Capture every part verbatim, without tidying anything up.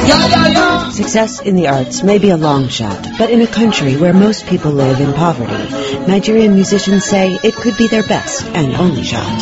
Success in the arts may be a long shot, but in a country where most people live in poverty, Nigerian musicians say it could be their best and only shot.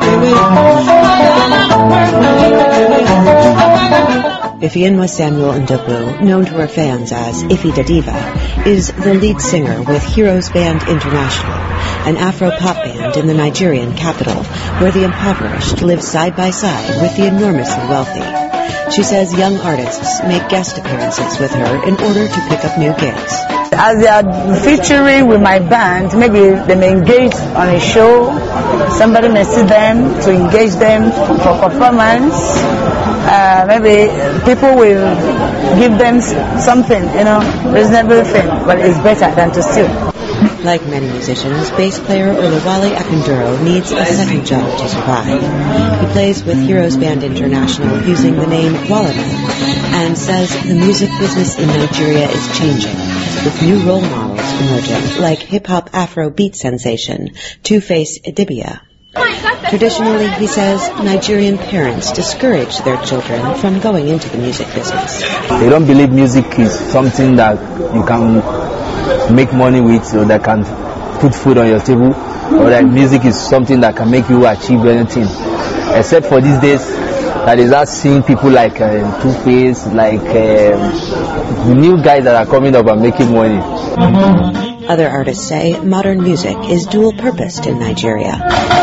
Ifeanyi Samuel Ndukwu, known to her fans as Ife the Diva, is the lead singer with Heroes Band International, an Afro-pop band in the Nigerian capital, where the impoverished live side by side with the enormously wealthy. She says young artists make guest appearances with her in order to pick up new gigs. As they are featuring with my band, maybe they may engage on a show, somebody may see them to engage them for performance, uh, maybe people will give them something, you know, reasonable thing, but it's better than to steal. Like many musicians, bass player Olawale Akinduro needs a second job to survive. He plays with Heroes Band International using the name Walana and says the music business in Nigeria is changing, with new role models emerging, like hip-hop Afro-beat sensation Two-Face Idibia. Traditionally, he says, Nigerian parents discourage their children from going into the music business. They don't believe music is something that you can make money with, or that can put food on your table, or that music is something that can make you achieve anything. Except for these days, that is us seeing people like uh, Two-Face, like uh, the new guys that are coming up and making money. Other artists say modern music is dual-purposed in Nigeria.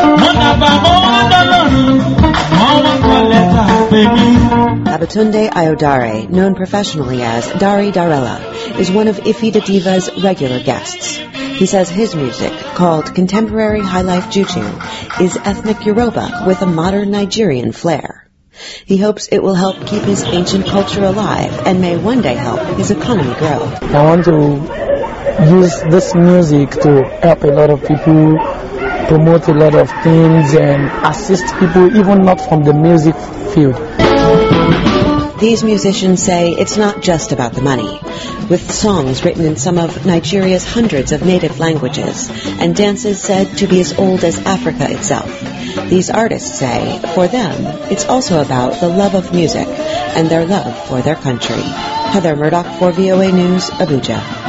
Babatunde Ayodare, known professionally as Dari Darella, is one of Ife the Diva's regular guests. He says his music, called Contemporary Highlife Juju, is ethnic Yoruba with a modern Nigerian flair. He hopes it will help keep his ancient culture alive and may one day help his economy grow. I want to use this music to help a lot of people, promote a lot of things, and assist people even not from the music field. These musicians say it's not just about the money. With songs written in some of Nigeria's hundreds of native languages and dances said to be as old as Africa itself, these artists say, for them, it's also about the love of music and their love for their country. Heather Murdoch for V O A News, Abuja.